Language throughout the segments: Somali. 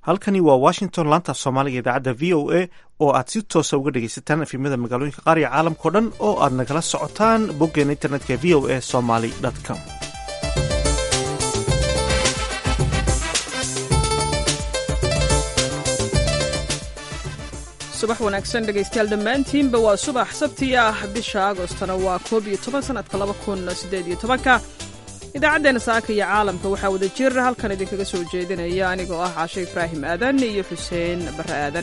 halkani waa washington laanta soomaaliga idaacadda v o a oo aad si toosa uga dhegaysataan efimada magaalooyinka qaar iyo caalamkao dhan oo aad nagala socotaan boggeena internetka v o a somaly com. subax wanaagsan dhegaystayaal dhammaantiinba waa subax sabti ah bisha agostana waa 11 sanadka 2018 idaacaddeena saaka iyo caalamka waxaa wada jir halkan idinkaga soo jeedinaya anigoo ah caashe ibraahim aadan iyo xuseen barre aadan.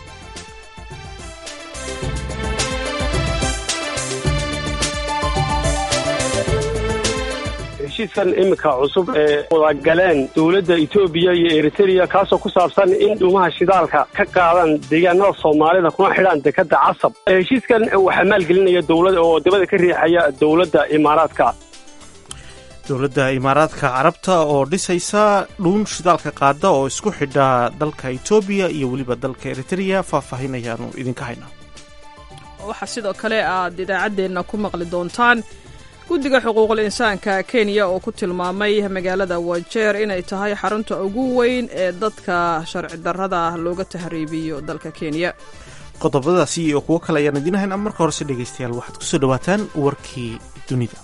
heshiiskan iminka cusub ee wadagaleen dowladda Itoobiya iyo Eritrea kaasoo ku saabsan in dhuumaha shidaalka ka qaadan deegaanada Soomaalida kuna xidhaan dekada Casab. heshiiskan waxaa maalgelinaya dowladda oo dibadda ka riixaya dowladda Imaaraadka. dowladda Imaaraadka Carabta oo dhisaysa dhuun shidaalka qaada oo isku xidha dalka Itoobiya iyo waliba dalka Eritrea faahfaahinayaanu idinka haynaa. waxaa sidoo kale aad idaacaddeena ku maqli doontaan guddiga xuquuqul insaanka Kenya oo ku tilmaamay magaalada Wajeer inay tahay xarunta ugu weyn ee dadka sharci darrada looga tahriibiyo dalka Kenya. qodobadaasi iyo kuwo kale ayaan idin haynaa. marka hore si dhegaystayaal waxaad ku soo dhawaataan warkii dunida.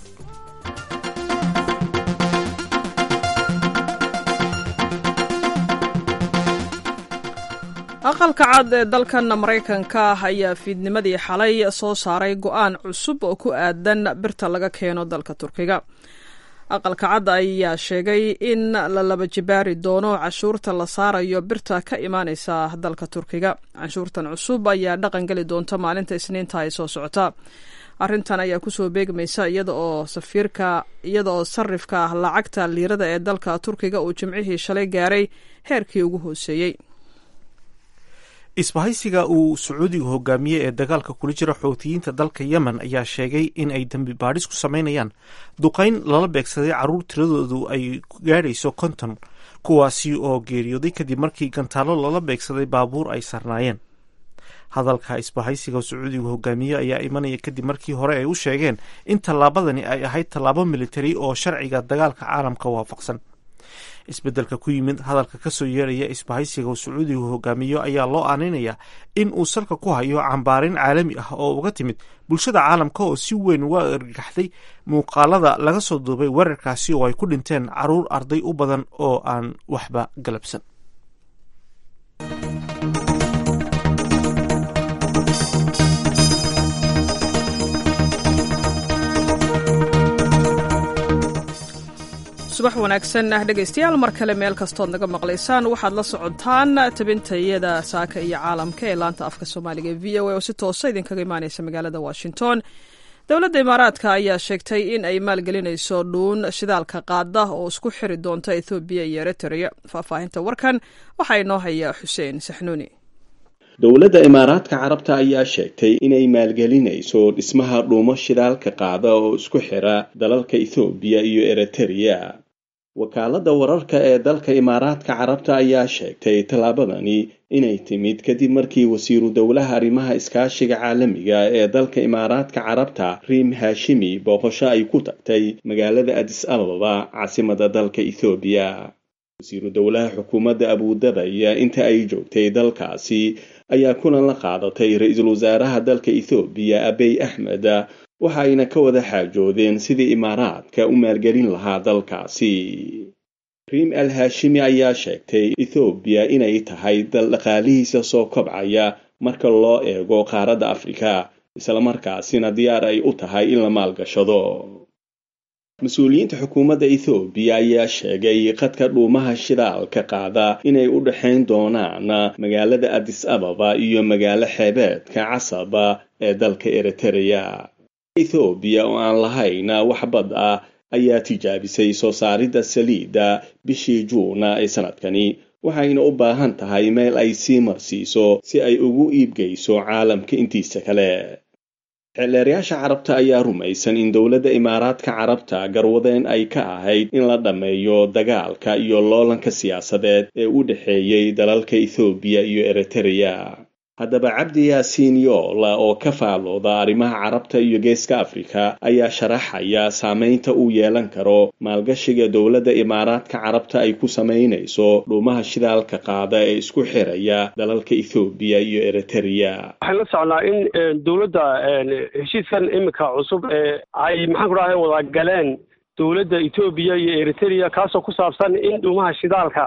aqalka cad ee dalkan Mareykanka ayaa fiidnimadii xalay soo saaray go'aan cusub oo ku aadan birta laga keeno dalka Turkiga. aqalka cad ayaa sheegay in la laba jibaari doono cashuurta la saarayo birta ka imaanaysa dalka Turkiga. cashuurtan cusub ayaa dhaqan gali doonta maalinta Isniinta ay soo socota. arrintan ayaa ku soo beegmaysa iyada oo sarifka lacagta liirada ee dalka Turkiga uu jimcihii shalay gaaray heerkii ugu hooseeyay. isbahaysiga uu Sacuudigu hogaamiyey ee dagaalka kula jira xoutiyiinta dalka Yemen ayaa sheegay in ay dambi baadhis ku sameynayaan duqayn lala beegsaday carruur tiradoodu ay gaadhayso 50 kuwaasi oo geeriyooday kadib markii gantaalo lala beegsaday baabuur ay sarnaayeen. hadalka isbahaysiga Sacuudigu hogaamiyey ayaa imanaya kadib markii hore ay u sheegeen in tallaabadani ay ahayd tallaabo militari oo sharciga dagaalka caalamka waafaqsan. isbeddelka ku yimid hadalka ka soo yeeraya isbahaysiga Sacuudigu hogaamiyo ayaa loo aaneynaya in uu salka ku hayo cambaarin caalami ah oo uga timid bulshada caalamka oo si weyn uga argagaxday muuqaalada laga soo duubay weerarkaasi oo ay ku dhinteen carruur arday u badan oo aan waxba galabsan. subax wanaagsan dhegaystayaal mar kale meel kastood naga maqlaysaan waxaad la socotaan tabintayada saaka iyo caalamka ee laanta afka Soomaaliga v o a oo si toosa idinkaga imaanaysa magaalada Washington. dowladda Imaaraadka ayaa sheegtay in ay maalgelinayso dhuun shidaalka qaada oo isku xiri doonta Itoobiya iyo Eritrea. faahfaahinta warkan waxaa inoo haya Xuseen Saxnuuni. dowladda Imaaraadka Carabta ayaa sheegtay inay maalgelinayso dhismaha dhuumo shidaalka qaada oo isku xira dalalka Itoobiya iyo Eritrea. wakaaladda wararka ee dalka Imaaraadka Carabta ayaa sheegtay tallaabadani inay timid kadib markii wasiiru dowlaha arrimaha iskaashiga caalamiga ee dalka Imaaraadka Carabta Reem Hashimi booqasho ay ku tagtay magaalada Addis Ababa caasimadda dalka Itoobiya. wasiiru dowlaha xukuumadda Abu Dhabi inta ay joogtay dalkaasi ayaa kulan la qaadatay ra'iisul wasaaraha dalka Itoobiya Abiy Ahmed waxayna ka wada xaajoodeen sidii Imaaraadka u maalgelin lahaa dalkaasi. Reem al-Hashimi ayaa sheegtay Itoobiya inay tahay dal dhaqaalihiisa soo kobcaya marka loo eego qaaradda Afrika, isla markaasina diyaar ay u tahay in la maalgashado. mas-uuliyiinta xukuumadda Itoobiya ayaa sheegay qadka dhuumaha shidaalka qaada inay u dhaxayn doonaan magaalada Addis Ababa iyo magaalo xeebeedka Casab ee dalka Eritrea. Itoobiya oo aan lahayn wax bad ah ayaa tijaabisay soo saaridda saliidda bishii Juun ee sanadkani, waxayna u baahan tahay meel ay sii marsiiso si ay ugu iibgeyso caalamka intiisa kale. xeelleerayaasha Carabta ayaa rumaysan in dowladda Imaaraadka Carabta garwadeen ay ka ahayd in la dhameeyo dagaalka iyo loolanka siyaasadeed ee u dhaxeeyay dalalka Itoobiya iyo Eritrea. haddaba cabdi yaasiin yoola oo ka faalooda arrimaha carabta iyo geeska afrika ayaa sharaxaya saameynta uu yeelan karo maalgashiga dowladda imaaraadka carabta ay ku samaynayso dhuumaha shidaalka qaada ee isku xiraya dalalka ethoobiya iyo eritrea waxaan la socnaa in dowladda heshiiskan imika cusub ay maxaan ku dhahay wada galeen dowladda Ethiopia iyo Eritrea kaasoo ku saabsan in dhuumaha shidaalka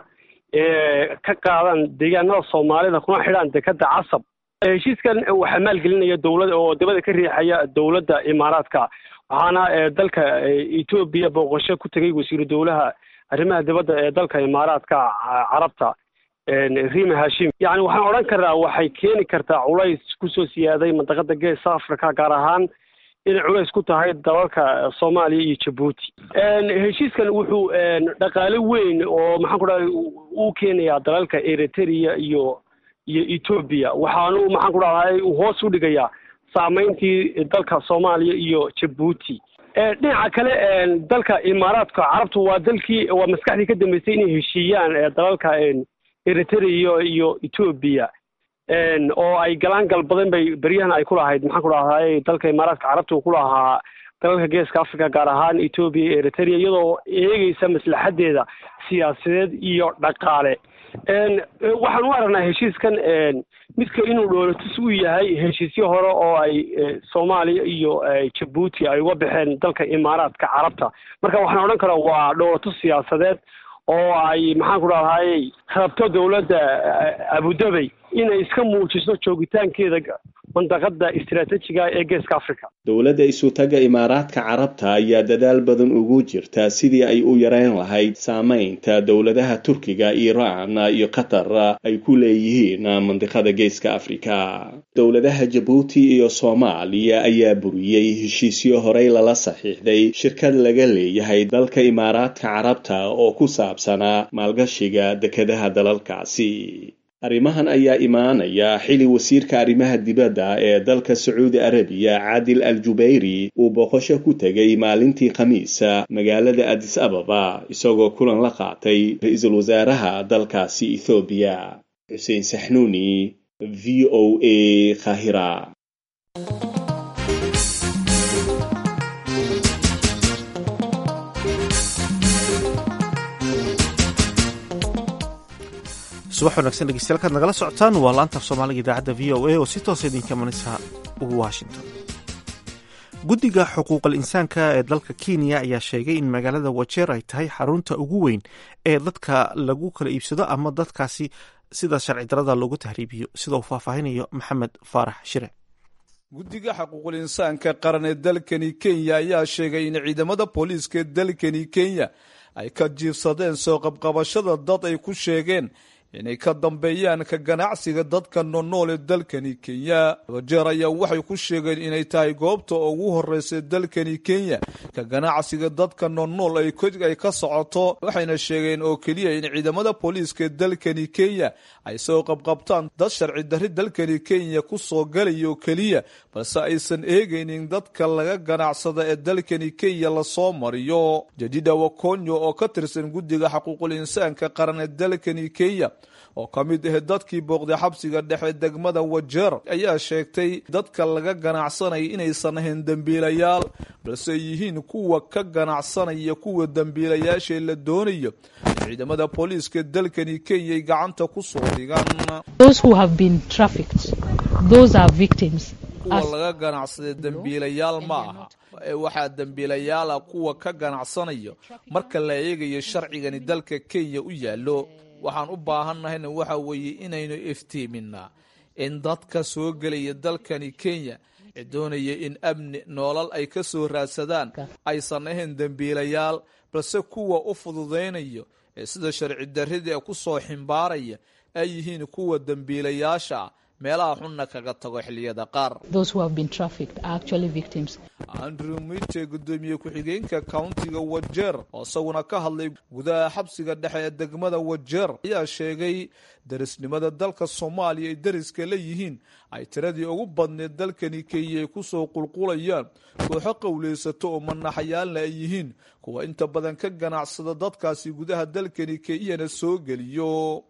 ka qaadan deegaanada Soomaalida kuna xidhaan dekada Casab. Heshiiskan waxa maalgelinaya dowladda oo dibadda ka riixaya dowladda Imaaraadka waxaana dalka Ethiopia booqasho ku tagay wasiir dowlaha arrimaha dibadda ee dalka Imaaraadka Carabta Rima Hashim. Yani waxaan oran karaa waxay keeni kartaa culays ku soo siyaaday mandaqada Geeska Afrika gaar ahaan in culays ku tahay dalalka Soomaaliya iyo Djibouti. Heshiiskan wuxuu dhaqaale weyn oo maxaan ku dhahay uu keenayaa dalalka Eritrea iyo Ethiopia waxaanu maxaan ku dhahay hoos u dhigayaa saameyntii dalka Soomaaliya iyo Djibouti. Dhinaca kale dalka Imaaraadka Carabtu waa maskaxdii ka dambeysay inay heshiiyaan dalalka Eritrea iyo Ethiopia oo ay galaan gal badan bay bariyahan ay ku lahayd maxaan ku dhahay dalka Imaaraadka Carabtu ku lahaa dalalka Geeska Afrika gaar ahaan Ethiopia iyo Eritrea iyadoo eegaysa maslaxadeeda siyaasadeed iyo dhaqaale. waxaan u aragnaa heshiiskan midka inuu dhoolatus u yahay heshiisyo hore oo ay Soomaaliya iyo Djibouti ay uga baxeen dalka Imaaraadka Carabta. Marka waxaan oran karaa waa dhoolatus siyaasadeed oo ay maxaan ku dhahay rabto dowladda Abu Dhabi inay iska muujiso joogitaankeeda mandaqada istiraatiijiga ee Geeska Afrika. Dowladda isutaga Imaaraadka Carabta ayaa dadaal badan ugu jirta sidii ay u yareyn lahayd saameynta dowladaha Turkiga, Iran iyo Qatar ay ku leeyihiin mandaqada Geeska Afrika. Dowladaha Djibouti iyo Soomaaliya ayaa buriyay heshiisyo horey lala saxiixday shirkad laga leeyahay dalka Imaaraadka Carabta oo ku saabsanaa maalgashiga dekedaha dalalkaasi. arrimahan ayaa imaanaya xili wasiirka arrimaha dibadda ee dalka Sacuudi Arabiya Adil Al-Jubayri uu booqasho ku tagay maalintii Khamiisa magaalada Addis Ababa isagoo kulan la qaatay ra'iisul wasaaraha dalkaasi Ethiopia. Hussein Sahnuni, VOA Qahira. subax wanaagsan dhegeystayaal kaad nagala socotaan waa laanta af soomaaliga idaacadda VOA oo si toosa idinka imanaysa Washington. guddiga xuquuqal insaanka ee dalka Kenya ayaa sheegay in magaalada Wajir ay tahay xarunta ugu weyn ee dadka lagu kala iibsado ama dadkaasi sida sharci darrada loogu tahriibiyo sida uu faahfaahinayo Maxamed Faarax Shire. guddiga xuquuqal insaanka qaran ee dalkani Kenya ayaa sheegay in ciidamada booliiska ee dalkani Kenya ay ka jiifsadeen soo qabqabashada dad ay ku sheegeen inay ka dambeeyaan ka ganacsiga dadka nool ee dalkani Kenya. Wajir ayaa waxay ku sheegeen inay tahay goobta ugu horeysa dalkani Kenya ka ganacsiga dadka nool ay ka socoto. waxayna sheegeen oo kaliya in ciidamada booliiska dalkani Kenya ay soo qabqabtaan dad sharci darri dalkani Kenya ku soo galayo kaliya balse aysan eegaynin dadka laga ganacsada ee dalkani Kenya la soo mariyo. Jadida Wakonyo oo ka tirsan guddiga xuquuqul insaanka qaran ee dalkani Kenya oo ka mid ah dadkii booqday xabsiga dhexe degmada Wajir ayaa sheegtay dadka laga ganacsanay inaysan ahayn dambiilayaal balse yihiin kuwa ka ganacsanaya kuwa dambiilayaasha la doonayo ciidamada booliiska dalkani Kenya gacanta ku soo dhigaan. Those who have been trafficked, those are victims. kuwa laga ganacsaday dambiilayaal ma aha waxaa dambiilayaala kuwa ka ganacsanayo marka la eegayo sharcigani dalka Kenya u yaalo. waxaan u baahannahayna waxa weeye inaynu iftiiminaa in dadka soo gelaya dalkani Kenya ee doonaya in amni nolol ay ka soo raadsadaan aysan ahayn dambiilayaal balse kuwa u fududeynayo ee sida sharci darrida ku soo ximbaaraya ay yihiin kuwa dambiilayaasha meelaha xunna kaga tago xilliyada qaar. Those who have been trafficked are actually victims. Andrew Mite gudoomiye ku-xigeenka countiga Wajir oo isaguna ka hadlay gudaha xabsiga dhexe ee degmada Wajir ayaa sheegay darisnimada dalka Soomaaliya ay dariska la yihiin ay tiradii ugu badneed dalkani Kenya ku soo qulqulayaan kooxo qowleysato oo manaxayaalna ay yihiin kuwa inta badan ka ganacsada dadkaasi gudaha dalkani kenyana soo geliyo.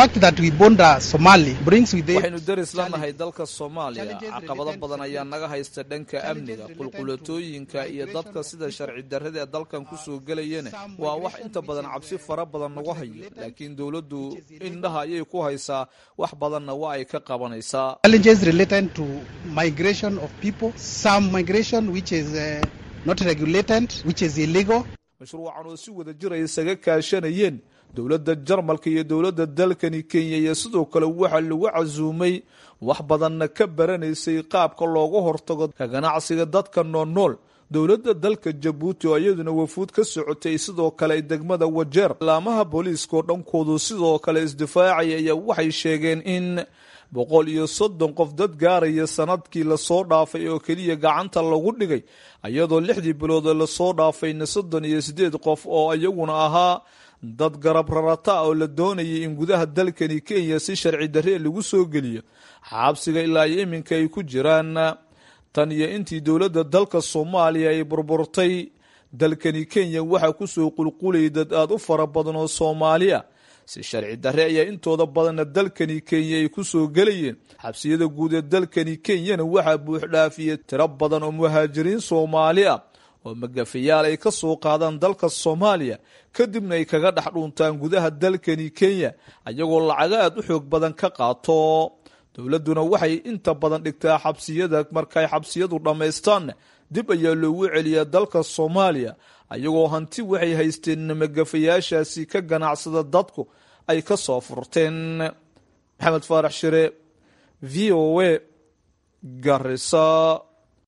waxaynu daris lanahay dalka Soomaaliya, caqabado badan ayaa naga haysta dhanka amniga, qulqulatooyinka iyo dadka sida sharci darrada ee dalkan ku soo gelayeen. waa wax inta badan cabsi fara badan nagu hayo, laakiin dawladdu indhaha ayay ku haysaa, wax badanna waa ay ka qabanaysaa. Challenges related to migration of people, some migration which is not regulated, which is illegal. mashruucan oo si wada jir ay isaga kaashanayeen dowladda Jarmalka iyo dowladda dalkani Kenya, iyo sidoo kale waxa lagu casuumay wax badanna ka baranaysay qaabka looga hortago ka ganacsiga dadka nool. dowladda dalka Jabuuti oo iyaduna wafuud ka socotay sidoo kale degmada Wajeer, laamaha booliiska dhankoodu sidoo kale isdifaacaya waxay sheegeen in 130 qof dad gaaraya sanadkii la soo dhaafay oo kaliya gacanta lagu dhigay, iyadoo 6 bilood la soo dhaafay 38 qof oo iyaguna ahaa dad garab rarata oo la doonayay in gudaha dalkani Kenya si sharci darre lagu soo geliyo xabsiga ilaa iminka ay ku jiraan. tan iyo intii dowladda dalka Soomaaliya ay burburtay, dalkani Kenya waxa ku soo qulqulayay dad aad u fara badan oo Soomaaliya si sharci darre ayaa intooda badan dalkani Kenya ay ku soo galayeen. xabsiyada guud ee dalkani Kenya waxa buux dhaafiyay tiro badan oo muhaajiriin Soomaali ah oo magafayaal ay ka soo qaadaan dalka Soomaaliya kadibna ay kaga dhex dhuntaan gudaha dalkani Kenya ayagoo lacag aad u xoog badan ka qaato. dowladuna waxay inta badan dhigtaa xabsiyada markay xabsiyadu dhameystaan dib ayaa loogu celiyaa dalka Soomaaliya, ayagoo hanti waxay haysteen magafayaashaasi ka ganacsada dadku ay ka soo furteen. Maxamed Faarax Shire, VOA, Garissa.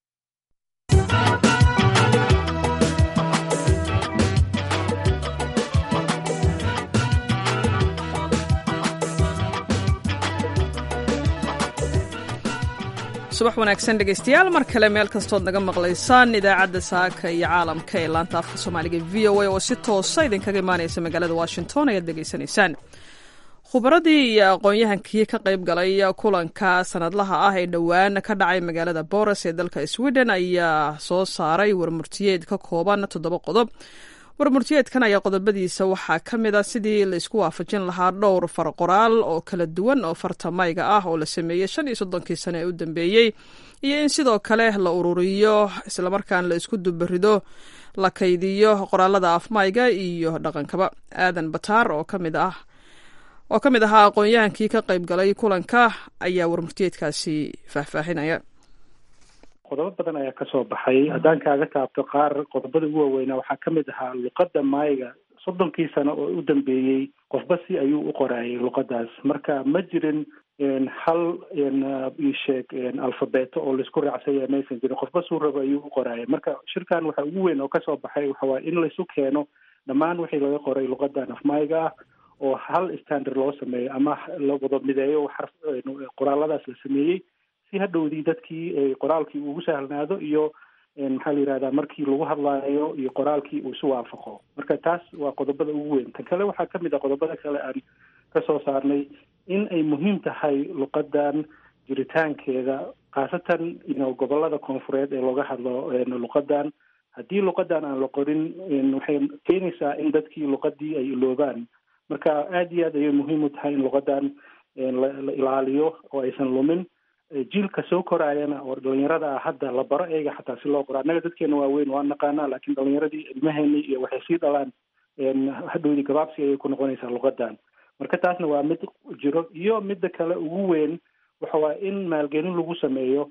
subax wanaagsan dhegaystayaal, mar kale meel kastood naga maqlaysaan idaacadda saaka iyo caalamka ee laanta afka Soomaaliga VOA oo si toosa idinkaga imaanaysa magaalada Washington ayaad dhegaysanaysaan. khubaradii iyo aqoon-yahankii ka qayb galay kulanka sanadlaha ah ee dhowaan ka dhacay magaalada Borås ee dalka Sweden ayaa soo saaray warmurtiyeed ka kooban 7 qodob. warmurtiyeedkan ayaa qodobadiisa waxaa ka mid ah sidii la isku waafajin lahaa dhowr farqoraal oo kala duwan oo fartamayga ah oo la sameeyey 35 sano ee u dambeeyey, iyo in sidoo kale la ururiyo islamarkaan la isku dubarido la kaydiyo qoraalada afmayga iyo dhaqankaba. aadan bataar oo ka mid ahaa aqoon-yahankii ka qayb galay kulanka ayaa warmurtiyeedkaasi faahfaahinaya. qodobo badan ayaa kasoo baxay. haddaan kaaga taabto qaar qodobada ugu waaweynaa waxaa ka mid ahaa luqadda maayga 30 sano oo u dambeeyey qofba si ayuu u qoraayay luqadaas, marka ma jirin hal isheeg alfabeeto oo laisku raacsanya maysan jirin, qofba suu raba ayuu u qoraayay. marka shirkan waxa ugu weyn oo kasoo baxay waxa waaye in laisu keeno dhammaan wixii laga qoray luqadan afmaayga ah oo hal standard loo sameeyo ama la wada mideeyo qoraaladaas la sameeyey si hadhowdii dadkii qoraalkii ugu sahlanaado iyo maxaa la yidhahdaa markii lagu hadlaayo iyo qoraalkii uu isu waafaqo. marka taas waa qodobada ugu weyn. tan kale waxaa ka mid ah qodobada kale aan ka soo saarnay in ay muhiim tahay luqadan jiritaankeeda, khaasatan gobolada koonfureed ee looga hadlo luqadan. haddii luqadan aan la qorin waxay keenaysaa in dadkii luqadii ay iloobaan. marka aada iyo aad ayay muhiim u tahay in luqadan la ilaaliyo oo aysan lumin. jiilka soo koraayana oo dhalinyarada ah hadda la baro eega xataa si loo qoro. annaga dadkeena waaweyn waan naqaanaa, laakiin dhalinyaradii ilmaheeni iyo waxay sii dhalaan hadhowdii gabaabsi ayay ku noqonaysaa luqadan. marka taasna waa mid jiro. iyo midda kale ugu weyn waxa waa in maalgelin lagu sameeyo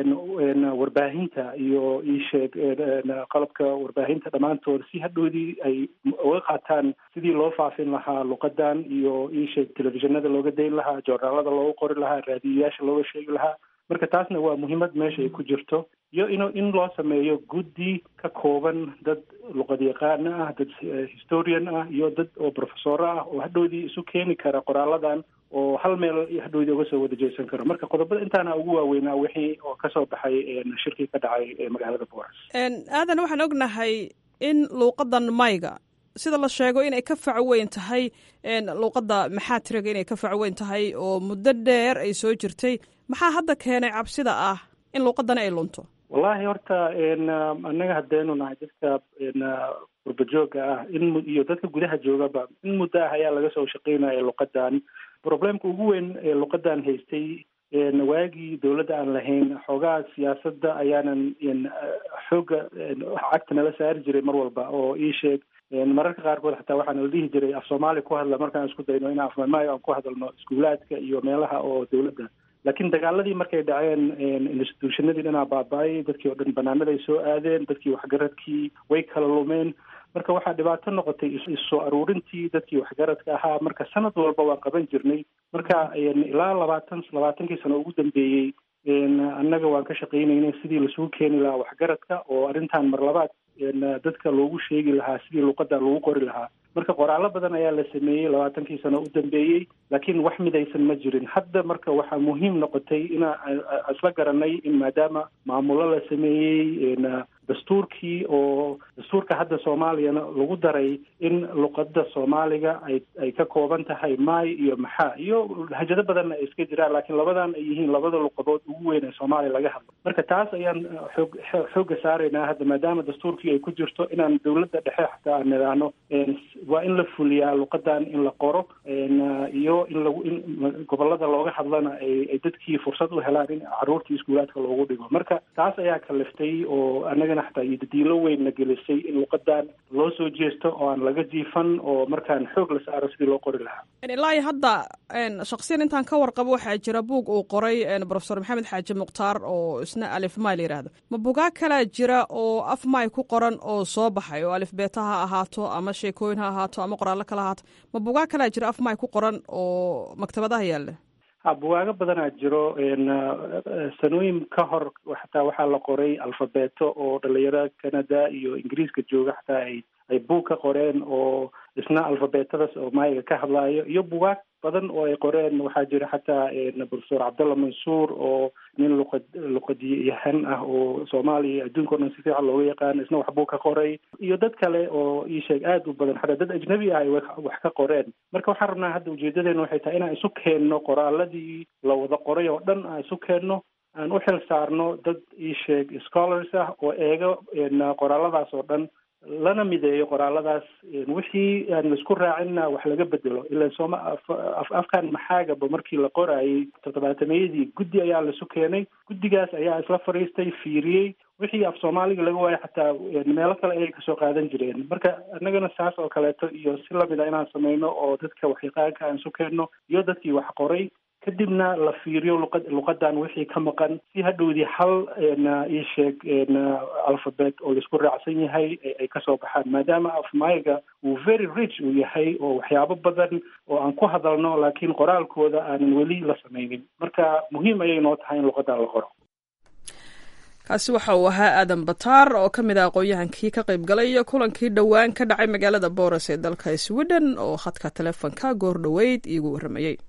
warbaahinta iyo isheeg qalabka warbaahinta dhammaantood si hadhowdii ay uga qaataan sidii loo faafin lahaa luqadan iyo isheeg telefishinada looga dayn lahaa, joornaalada loogu qori lahaa, raadiyayaasha looga sheegi lahaa. marka taasna waa muhiimad meesha ay ku jirto. iyo in loo sameeyo guddi ka kooban dad luqad yaqaana ah, dad historian ah iyo dad oo professor ah oo hadhowdii isu keeni kara qoraaladan oo hal meel hadhowdii uga soo wada jeesan karo. marka qodobada intaana ugu waaweynaa wixii oo kasoo baxay shirkii ka dhacay ee magaalada Borås. aadan, waxaan ognahay in luuqadan mayga sida la sheego inay ka fac weyn tahay luuqadda maxaatiriga inay ka fac weyn tahay oo muddo dheer ay soo jirtay. maxaa hadda keenay cabsida ah in luuqadana ay lunto? wallahi horta annaga haddaynu nahay dadka qurbajooga ah iyo dadka gudaha joogaba in muddo ah ayaa laga soo shaqeynaya luqadan. problemka ugu weyn ee luqadan haystay waagii dawladda aan lahayn xoogaa siyaasadda ayaanan xooga cagta nala saari jiray mar walba oo ii sheeg mararka qaarkood xataa waxaana la dhihi jiray af soomaali ku hadla markaan isku dayno in afmaayo aan ku hadalno iskuulaadka iyo meelaha oo dawladda. laakiin dagaaladii markay dhaceen institutionadii dhanaa baaba-ay, dadkii oo dhan banaanaday soo aadeen, dadkii waxgaradkii way kala lumeen. marka waxaa dhibaato noqotay issoo aruurintii dadkii waxgaradka ahaa. marka sanad walba waan qaban jirnay. marka ilaa labaatankii sano ugu dambeeyey annaga waan ka shaqaynaynay sidii lasugu keeni lahaa waxgaradka oo arrintan mar labaad dadka loogu sheegi lahaa sidii luqada lagu qori lahaa. marka qoraallo badan ayaa la sameeyey 20 sano u dambeeyey, laakiin wax midaysan ma jirin. hadda marka waxaa muhiim noqotay inaan isla garanay in maadaama maamulo la sameeyey dastuurka hadda soomaaliyana lagu daray in luqada soomaaliga ay ka kooban tahay maay iyo maxaa iyo lahjado badanna ay iska jiraan, laakiin labadan ay yihiin labada luqadood ugu weyn ee soomaaliya laga hadlo. marka taas ayaan xooga saaraynaa hadda maadaama dastuurkii ay ku jirto inaan dawladda dhexe xataa aan nidhaahno waa in la fuliyaa luqadan in la qoro iyo in gobolada looga hadlana ay dadkii fursad u helaan in caruurtii iskuulaadka loogu dhigo. marka taas ayaa kaliftay oo anagana xataa iyo dadiilo weyn la gelisay in luqadan loo soo jeesto oo aan laga jiifan oo markaan xoog la saaro sidii loo qori lahaa. ilaa hadda shaksiyan intaan ka warqabo waxaa jira buug uu qoray professor maxamed xaaji mukhtaar oo isna alif maay la yidhaahdo. ma buugaa kalaa jira oo af maay ku qoran oo soo baxay oo alif beeta ha ahaato ama sheekooyin ha ahaato ama qoraallo kala ahaato? ma buugaa kalaa jira af maay ku qoran oo maktabadaha yaalla? bugaago badanaa jiro. sanooyin ka hor xataa waxaa la qoray alfabeeto oo dhalinyarada canada iyo ingiriiska jooga xataa ay buug ka qoreen oo isna alfabeetadaas oo maayiga ka hadlaayo, iyo bugaag badan oo ay qoreen. waxaa jira xataa professor cabdalla mansuur oo nin luqadyahan ah oo soomaaliya adduunka o dhan si fiican looga yaqaano, isna wax buug ka qoray, iyo dad kale oo ii sheeg aada u badan xataa dad ajnabi ah ay wax ka qoreen. marka waxaan rabnaa hadda ujeedadeena waxay tahay inaan isu keenno qoraaladii la wada qoray oo dhan aan isu keenno, aan u xil saarno dad ii sheeg scholars ah oo eego qoraaladaas oo dhan, lana mideeyo qoraaladaas. wixii aan laisku raacinna wax laga bedelo. ilaa afkan maxaagaba markii la qoraayey 70-meeyadii guddi ayaa laisu keenay. guddigaas ayaa isla fadhiistay, fiiriyey wixii af soomaaliga laga waayo xataa meelo kale ayay kasoo qaadan jireen. marka annagana saas oo kaleeto iyo si lamid a inaan sameyno oo dadka waxyaqaanka aan isu keenno iyo dadkii wax qoray, kadibna la fiiriyo luqadan wixii ka maqan si hadhowdii hal ii sheeg alphabet oo laisku raacsan yahay ay kasoo baxaan, maadaama afmayga uu very rich uu yahay oo waxyaabo badan oo aan ku hadalno laakiin qoraalkooda aanan weli la sameynin. marka muhiim ayay noo tahay in luqadan la qoro. kaasi waxa uu ahaa aadan bataar oo ka mid ah aqoon-yahankii ka qayb galay kulankii dhowaan ka dhacay magaalada boras ee dalka sweden oo khadka teleefonka goor dhoweyd iigu warramayey.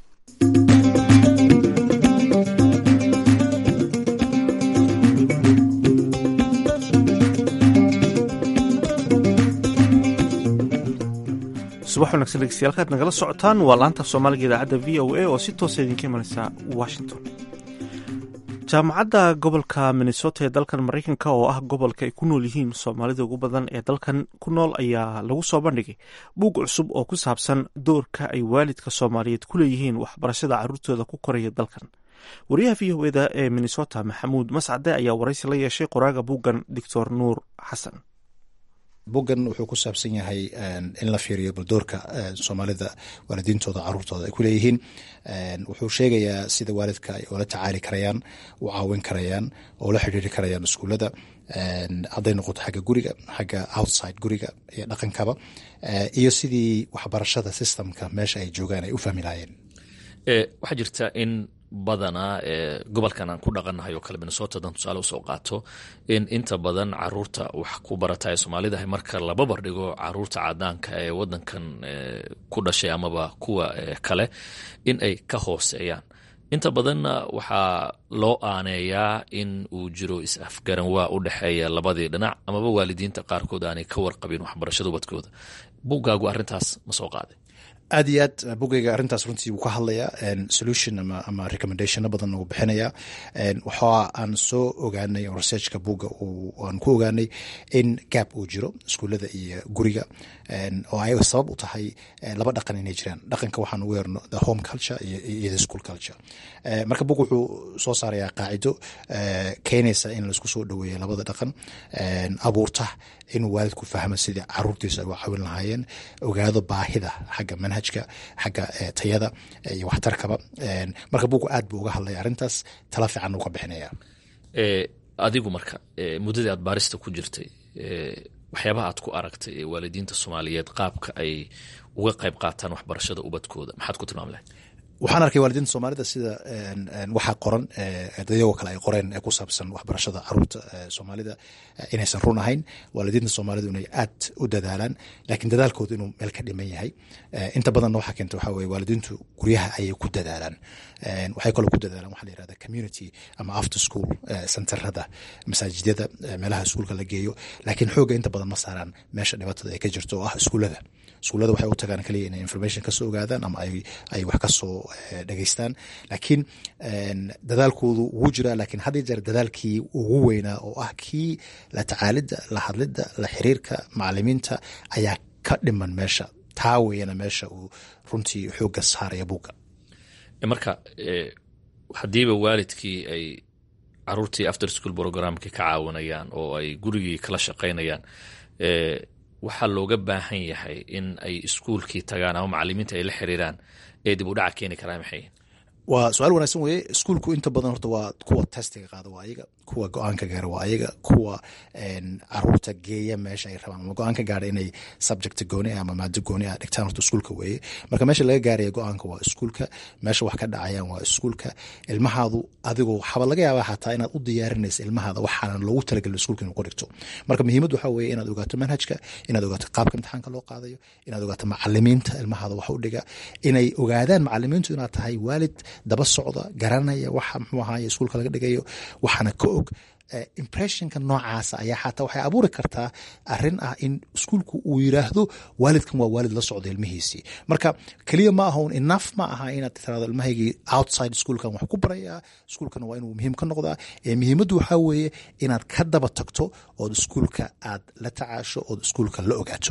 subax wanagsan dhegeystayaal kaad nagala socotaan waa laanta soomaaliga idaacadda v o a oo si toosa idinka imanaysa washington. jaamacadda gobolka minnesota ee dalkan maraykanka oo ah gobolka ay ku nool yihiin soomaalida ugu badan ee dalkan ku nool ayaa lagu soo bandhigay buug cusub oo ku saabsan doorka ay waalidka soomaaliyeed ku leeyihiin waxbarashada carruurtooda ku koraya dalkan. wariyaha v o eda ee minnesota maxamuud mascade ayaa waraysi la yeeshay qoraaga buuggan doctor nuur xasan. buggan wuxuu ku saabsan yahay in la fiiriyo baldoorka soomaalida waalidiintooda caruurtooda ay ku leeyihiin. wuxuu sheegayaa sida waalidka ay oola tacaali karayaan, u caawin karayaan, oo la xidhiiri karayaan iskuullada, hadday noqoto xagga guriga, xagga outside guriga iyo dhaqankaba, iyo sidii waxbarashada systemka meesha ay joogaan ay u fahmi lahaayeen. waxaa jirta in badanaa gobolkan aan ku dhaqannahay oo kale minnesota dan tusaale usoo qaato in inta badan caruurta wax ku barata ee soomaalidahay marka la babar dhigo caruurta cadaanka ee wadankan ku dhashay amaba kuwa kale in ay ka hooseeyaan. inta badanna waxaa loo aaneeyaa in uu jiro is-afgaran waa u dhexeeya labadii dhinac amaba waalidiinta qaarkood aanay ka warqabin waxbarashada ubadkooda. buuggaagu arrintaas ma soo qaaday? aad iyo aad bogeyga arrintaas runtii wuu ka hadlayaa solution ama recommendationo badan uu bixinaya waxa aan soo ogaanay oo researchka boga aan ku ogaanay in gap uu jiro iskuullada iyo guriga oo ay sabab u tahay laba dhaqan inay jiraan dhaqanka waxaan ugu yeerno the home culture iyo the school culture marka bog wuxuu soo saarayaa qaacido keenaysa in laisku soo dhaweeyo labada dhaqan abuurta inuu waalidku fahmo sidii caruurtiisa ay u caawin lahaayeen ogaado baahida xagga manhajka xagga tayada iyo waxtarkaba marka bugu aad buu uga hadlaya arrintaas tala fiican uu ka bixinaya adigu marka muddadii aad baarista ku jirtay waxyaabaha aad ku aragtay ee waalidiinta soomaaliyeed qaabka ay uga qayb qaataan waxbarashada ubadkooda maxaad ku tilmaam lahayd waxaan arkay waalidiinta soomaalida sida waxaa qoran dadayagoo kale ay qoreen ee ku saabsan waxbarashada caruurta soomaalida inaysan run ahayn waalidiinta soomaalidu inay aad u dadaalaan laakiin dadaalkooda inuu meel ka dhiman yahay inta badanna waxaa keenta waxaa weye waalidiintu guryaha ayay ku dadaalaan waxay kaloo ku dadaalaan waxaa la yirahda community ama after school centerada masaajidyada meelaha iskuulka la geeyo laakiin xoogga inta badan ma saaraan meesha dhibaatada ay ka jirto oo ah iskuullada waxay u tagaan kaliya inay information kasoo ogaadaan ama ay wax kasoo dhegeystaan laakiin dadaalkoodu wuu jiraa laakiin had iyo jeer dadaalkii ugu weynaa oo ah kii la tacaalidda la hadlidda la xiriirka macalimiinta ayaa ka dhiman meesha taa weyana meesha uu runtii xooga saaraya buugga marka haddiiba waalidkii ay caruurtii after school programkii ka caawinayaan oo ay gurigii kala shaqaynayaan waxaa looga baahan yahay in ay iskuulkii tagaan ama macalimiinta ay la xiriiraan ee dib u dhaca keeni karaa maxay waa su-aal wanaagsan weye iskuulku inta badan horta waa kuwa testiga qaada waa ayaga kuwa go-aanka gaara waa ayaga kuwa caruurta geeya meesha ay rabaan ama go-aanka gaara inay subject gooni ah ama maado gooni ah dhigtaan horta iskuulka weeye marka meesha laga gaaraya go-aanka waa iskuulka meesha wax ka dhacayaan waa iskuulka ilmahaadu adigoo waxaaba laga yaabaa xataa inaad u diyaarinaysa ilmahaada waxaana loogu talagelin iskuulka inuu ku dhigto marka muhiimad waxaa weeye inaad ogaato manhajka inaad ogaato qaabka imtixaanka loo qaadayo inaad ogaato macalimiinta ilmahaada wax u dhiga inay ogaadaan macalimiintu inaad tahay waalid daba socda garanaya waxa muxuu ahaye iskuulka laga dhigayo waxaana ka og impressionka noocaasa ayaa xataa waxay abuuri kartaa arin ah in iskuulku uu yiraahdo waalidkan waa waalid la socda ilmihiisii marka keliya ma aha enough ma aha inaad tirahdo ilmahaygii outside iskuulkan wax ku barayaa iskuulkana waa inuu muhiim ka noqdaa muhiimaddu waxaa weeye inaad ka daba tagto ood iskuulka aad la tacaasho ood iskuulka la ogaato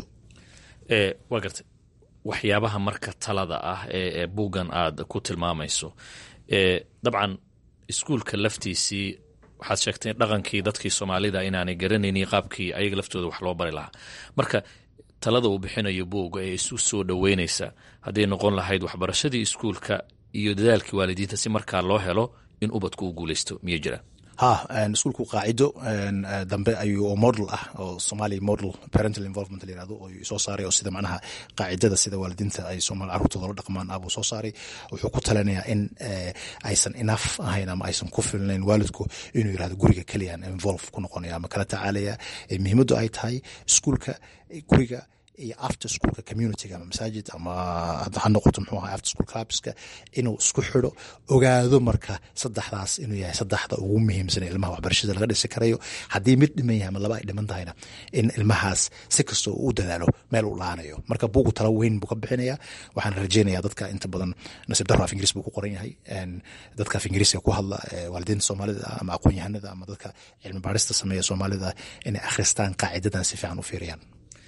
waa gartay waxyaabaha marka talada ah ee buuggan aad ku tilmaamayso dabcan iskuulka laftiisii waxaad sheegtay dhaqankii dadkii soomaalida inaanay garanayni qaabkii ayaga laftooda wax loo bari lahaa marka talada uu bixinayo buugga ee isu soo dhoweynaysa hadday noqon lahayd waxbarashadii iskuulka iyo dadaalkii waalidiinta si markaa loo helo in ubadku u guuleysto miyay jiraan iskuulku qaacido dambe ayuu model ah oo Somali model parental involvement la yiraahdo oo soo saaray oo sida macnaha qaacidada sida waalidiinta ay Soomaali carruurtooda la dhaqmaan abuu soo saaray wuxuu ku talinayaa in aysan enough ahayn ama aysan ku filnayn waalidku inuu yiraahdo guriga kaliya involve ku noqonaya ama kala tacaalaya muhiimadu ay tahay iskuulka guriga iyo after schoolka community ama masaajid ama ha noqoto muxuu ahaa after school clubska inuu isku xidho ogaado marka saddexdaas inuu yahay saddexda ugu muhiimsan ilmaha waxbarashada laga dhisi karayo haddii mid dhiman yahay ama laba ay dhiman tahayna in ilmahaas si kastoo u dadaalo meel u laanayo marka buugu talo weyn buu ka bixinaya waxaan rajaynayaa dadka inta badan nasiib darro af ingiriis buu ku qoran yahay dadka af ingiriiska ku hadla waalidiinta soomaalida ama aqoon-yahanada ama dadka cilmi baarista sameeya soomaalida inay akhristaan qaacidadan si fiican u fiiriyaan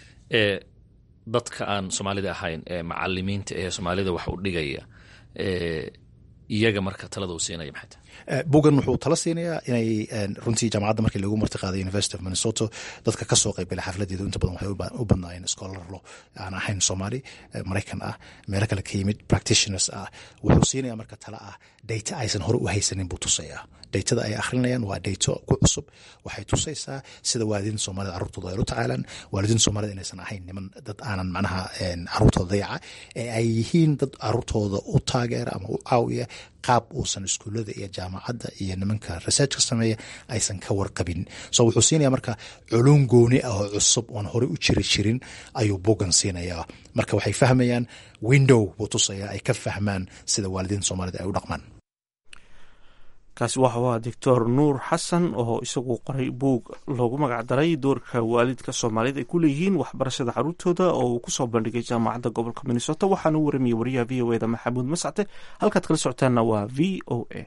dadka aan soomaalida ahayn ee macalimiinta ee soomaalida wax u dhigaya iyaga marka talada uu siinaya maxay tahay bugan wuxuu tala siinayaa inay runtii jaamacadda markii lagu martiqaaday University of Minnesota dadka ka soo qaybgalay xafladeedu inta badan waxay u badnaayeen scholar law aan ahayn Soomaali Mareykan ah meel kale ka yimid practitioners ah wuxuu siinayaa marka tala ah data aysan hore u haysanin buu tusayaa datada ay akhrinayaan waa data ku cusub waxay tusaysaa sida waalidiinta Soomaalida carruurtooda ay u tacaalaan waalidiinta Soomaalida inaysan ahayn niman dad aanan macnaha carruurtooda dayaca ee ay yihiin dad carruurtooda u taageera ama u caawiya qaab uusan iskuullada iyo jaamacadda iyo nimanka researchka sameeya aysan ka warqabin so wuxuu siinayaa marka culum gooni ah oo cusub oon horey u jirin ayuu bugan siinayaa marka waxay fahmayaan window buu tusayaa ay ka fahmaan sida waalidiinta Soomaalida ay u dhaqmaan kaasi waxa u ah doctor nuur xasan oo isagu qoray buug loogu magacdaray doorka waalidka soomaalida ay ku leeyihiin waxbarashada caruurtooda oo uu kusoo bandhigay jaamacadda gobolka minnesota waxaana u waramiyey wariyaha v o eda maxamuud mascate halkaad kala socotaanna waa v o a.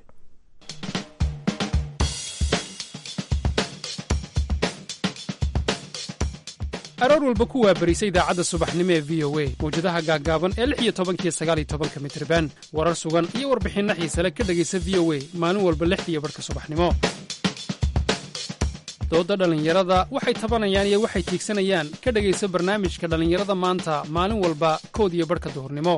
aroor walba ku waabarisa idaacadda subaxnimo ee v o a mawjadaha gaaggaaban ee 16 iyo 19 mitirban warar sugan iyo warbixinno xiisale ka dhegaysa v o a maalin walba 6:00 subaxnimo. doodda dhallinyarada waxay tabanayaan iyo waxay tiigsanayaan ka dhegaysa barnaamijka dhallinyarada maanta maalin walba 1:00 duhurnimo.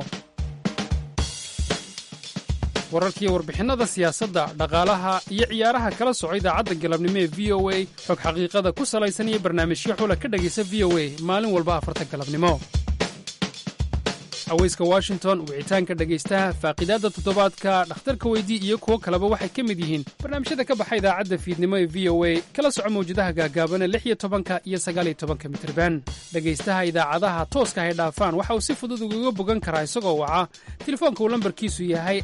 wararkiiyo warbixinnada siyaasadda dhaqaalaha iyo ciyaaraha kala soco idaacadda galabnimo ee v o a xog xaqiiqada ku salaysan iyo barnaamijyo xula ka dhegaysa v o a maalin walba 4 galabnimo. haweyska washington wicitaanka dhegaystaha faaqidaadda toddobaadka dhakhtarka weydii iyo kuwo kaleba waxay ka mid yihiin barnaamijyada ka baxa idaacadda fiidnimo ee v o a kala soco mawjadaha gaagaaban 16 iyo 19 mitirban. dhegaystaha idaacadaha tooska hay dhaafaan waxa uu si fudud ugaga bogan karaa isagoo waca telefoonka uu lambarkiisu yahay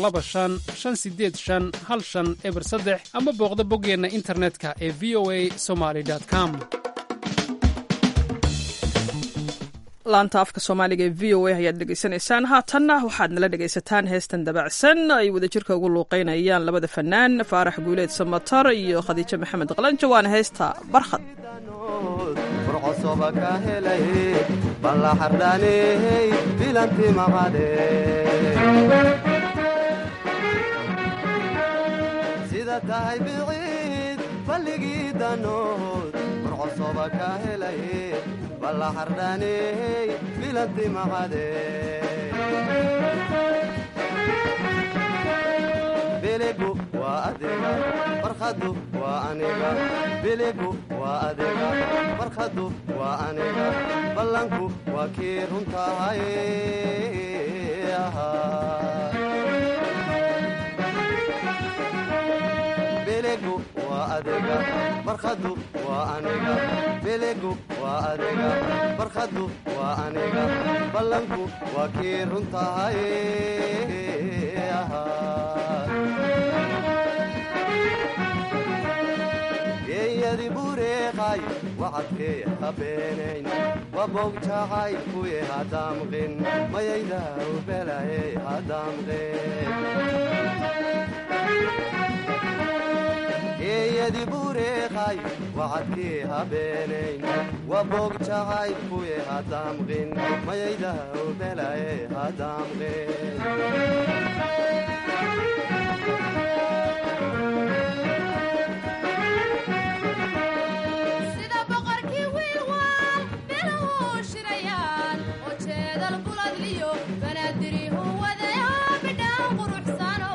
425-585-1503 ama booqda boggeenna internetka ee voa somali.com. laanta afka soomaaliga ee v o a ayaad dhegaysanaysaan. haatanna waxaad nala dhegaysataan heestan dabacsan ay wadajirka ugu luuqaynayaan labada fanaan faarax guuleed samatar iyo khadiijo maxamed qalanjo waana heesta barkhad. balla xardhaney bilanti maqade biligu waa adiga barkhadu waa aniga biligu waa adiga barkhadu waa aniga ballanku waa kii runtahay biligu waa adiga barkhadu waa aniga biligu waa adiga barkhadu waa aniga ballanku waa kii runtahay geeyadi bureeqay wacadkee habeenayn wabow jacaylkuye hadaamqin mayayda ubelaye hadaamqin geeyadi bureeqay wacadkii habeenayn waboog jacaylkuye hadaamqin mayayda ubelaye hadaamqin sida boqorkii wiilwaal beluhu shirayaan oo jeedal buladliyo banaadirihu wadaya bidhaan quruxsano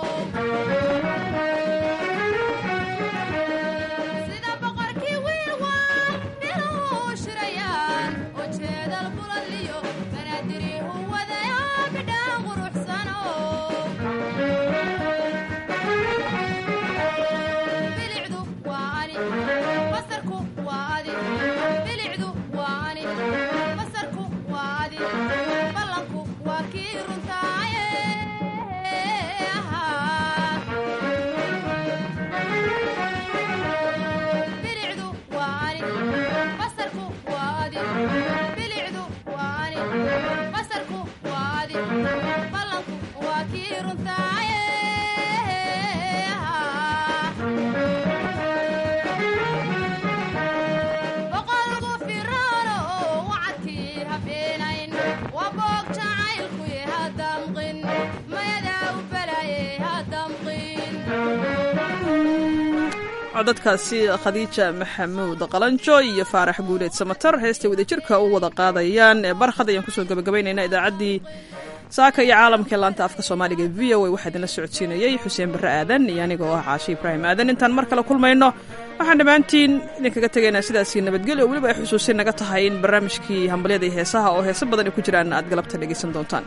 codadkaasi khadiija maxamuud qalanjo iyo faarax guuleed samatar heestay wadajirka u wada qaadayaan ee barkhad ayaan kusoo gabagabaynaynaa idaacaddii saaka iyo caalamka ee laanta afka soomaaliga v o a waxaa idinla socodsiinayey xuseen barre aadan iyo anigoo ah caashi ibraahim aadan intaan mar kale kulmayno waxaan dhammaantiin idinkaga tegaynaa sidaasii nabadgelyo weliba ay xusuusin naga tahay in barnaamijkii hambalyada iyo heesaha oo heeso badan ay ku jiraan aad galabta dhegaysan doontaan.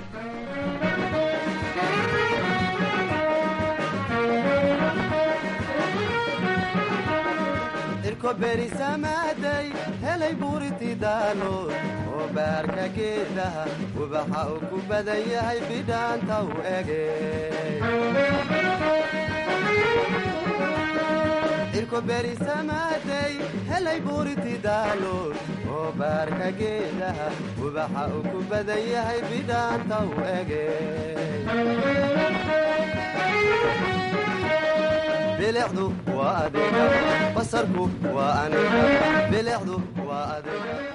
berisamaaday helay buuritidaalood oo baarka geedaha ubaxa uu ku badan yahay bidhaanta u ege irko berisamaday helay buuriti daalood oo baarka geedaha ubaxa uu ku badan yahay bidhaanta u ege bilicdu waa adiga basarku waa aniga bilicdu waa adiga